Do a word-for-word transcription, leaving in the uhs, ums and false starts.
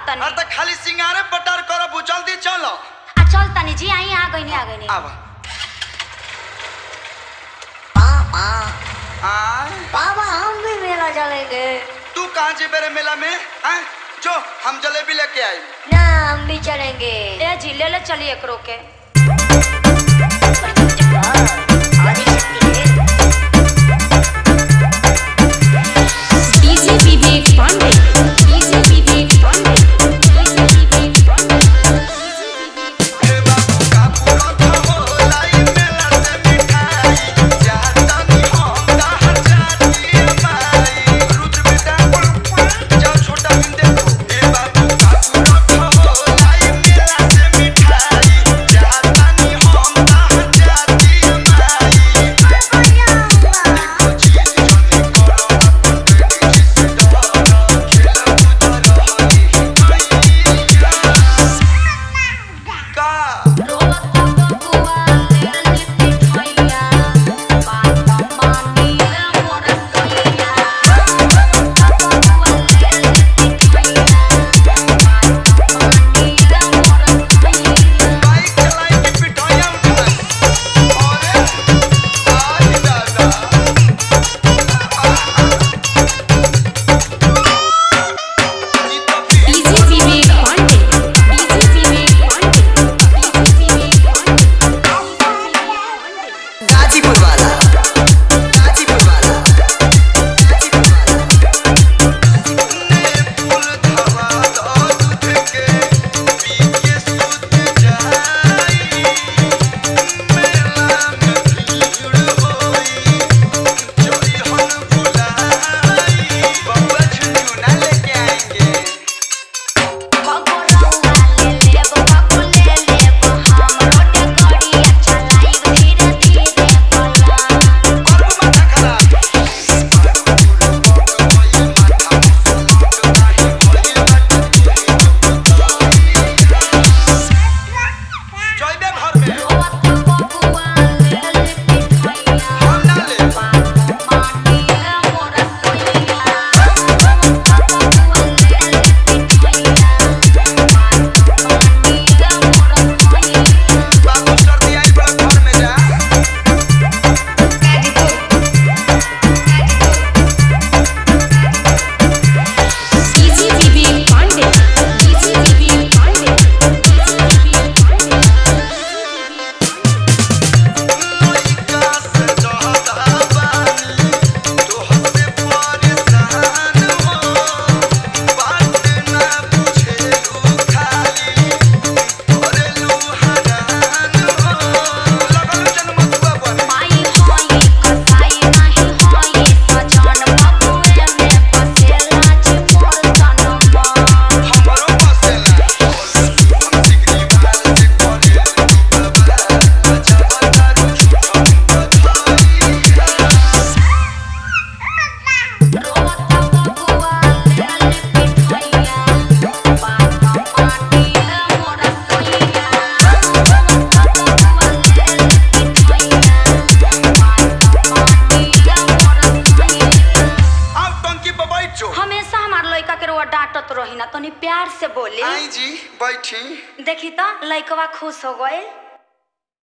तनी। अरे त खाली सिंगारे पटार करब जल्दी चलो। आ चल तनी जी आई आ गई नहीं आ गई नहीं। आवा। पापा आ पापा हम भी मेला चलेंगे। तू कहाँ जी मेरे मेला में? हैं? जो हम जलेबी लेके आए। ना हम भी चलेंगे। ए जी ले ले चलिए एक रोके। DJ Vivek Pandey DJ Vivek Pandey DJ Vivek Pandey हे बाबू का पूरा खो लाई मेला से मिठाई जाता नहीं हम दहर जाती माई रुद्र बेटा जाओ छोटा बिन देखो। हे बाबू का पूरा खो लाई मेला से मिठाई जाता नहीं हम दहर जाती माई देखो चीज जोनी करो अपन बेटी से डरो खेला कूद रही का बाइक चलाई की पिठाइयाँ उठाई और आज दादा ये तो DJ Vivek Pandey DJ Vivek Pandey DJ Vivek Pandey Ghazipur वाला गाजीपुर वाला गाजीपुर वाला फूल धवा दो दूध के पी के सूत जाई मेला में भीड़ होई चोरी हन बुलाई बउआ झुनझुना लेके आएंगे। करबू माथा खराब जइबे घर में हम ना ले बाबू सर्दी आई बड़ा घर में जा। DJ Vivek Pandey DJ Vivek Pandey DJ Vivek Pandey लइका से जहदा बानी तोहसे परेशान हो बात ना बुझेलू खाली करेलू हरान हो लगल जनमतुआ बने हमरो बसेला हम सिगरी बाल से करेलू बाबा जबता रुझु अब टंकी पे बैठ जो। हमेशा हमार लड़का के रोआ डांटत रही ना तनी प्यार से बोली। आई जी बैठी। देखी तो लड़कवा खुश हो गए।